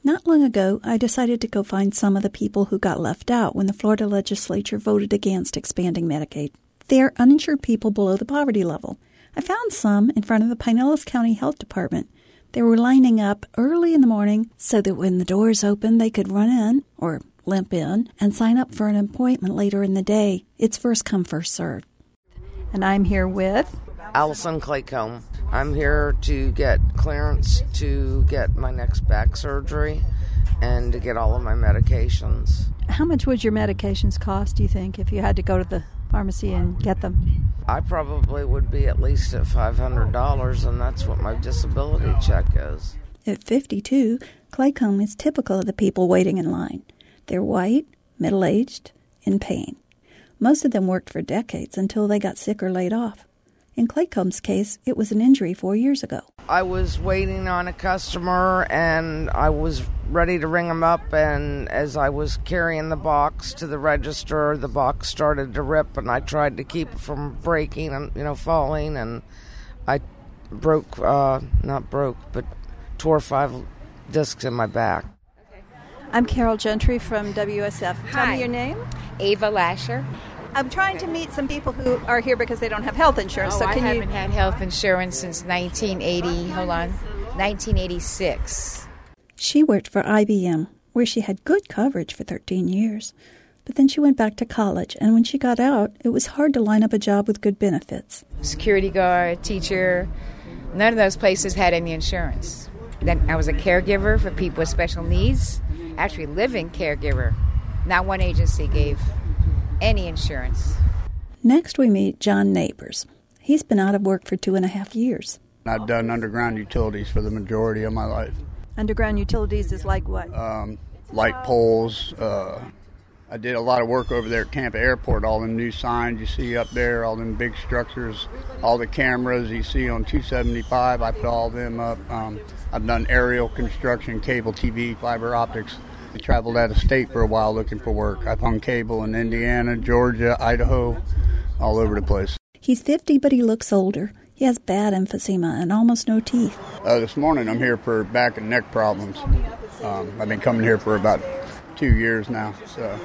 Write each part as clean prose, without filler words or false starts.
Not long ago, I decided to go find some of the people who got left out when the Florida legislature voted against expanding Medicaid. They are uninsured people below the poverty level. I found some in front of the Pinellas County Health Department. They were lining up early in the morning so that when the doors opened, they could run in or limp in and sign up for an appointment later in the day. It's first come, first served. And I'm here with Allison Claycomb. I'm here to get clearance to get my next back surgery and to get all of my medications. How much would your medications cost, do you think, if you had to go to the pharmacy and get them? I probably would be at least at $500, and that's what my disability check is. At 52, Claycomb is typical of the people waiting in line. They're white, middle-aged, in pain. Most of them worked for decades until they got sick or laid off. In Claycomb's case, it was an injury 4 years ago. I was waiting on a customer, and I was ready to ring him up, and as I was carrying the box to the register, the box started to rip, and I tried to keep it from breaking and, falling, and I tore 5 discs in my back. I'm Carol Gentry from WSF. Tell me your name. Ava Lasher. I'm trying to meet some people who are here because they don't have health insurance. I haven't had health insurance since 1986. She worked for IBM, where she had good coverage for 13 years. But then she went back to college, and when she got out, it was hard to line up a job with good benefits. Security guard, teacher, none of those places had any insurance. Then I was a caregiver for people with special needs, actually living caregiver. Not one agency gave any insurance. Next we meet John Neighbors. He's been out of work for 2.5 years. I've done underground utilities for the majority of my life. Underground utilities is like what? Light poles. I did a lot of work over there at Tampa Airport, all the new signs you see up there, all them big structures, all the cameras you see on 275, I put all them up. I've done aerial construction, cable TV, fiber optics. I traveled out of state for a while looking for work. I've hung cable in Indiana, Georgia, Idaho, all over the place. He's 50, but he looks older. He has bad emphysema and almost no teeth. This morning I'm here for back and neck problems. I've been coming here for about 2 years now. So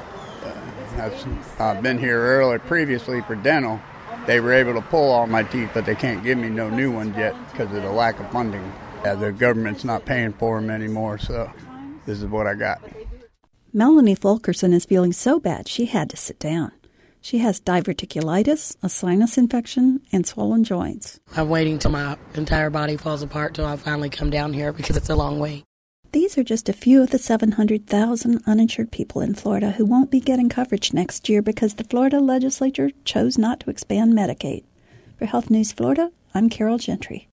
I've been here previously for dental. They were able to pull all my teeth, but they can't give me no new ones yet because of the lack of funding. The government's not paying for them anymore, so this is what I got. Melanie Fulkerson is feeling so bad she had to sit down. She has diverticulitis, a sinus infection, and swollen joints. I'm waiting till my entire body falls apart till I finally come down here because it's a long wait. These are just a few of the 700,000 uninsured people in Florida who won't be getting coverage next year because the Florida legislature chose not to expand Medicaid. For Health News Florida, I'm Carol Gentry.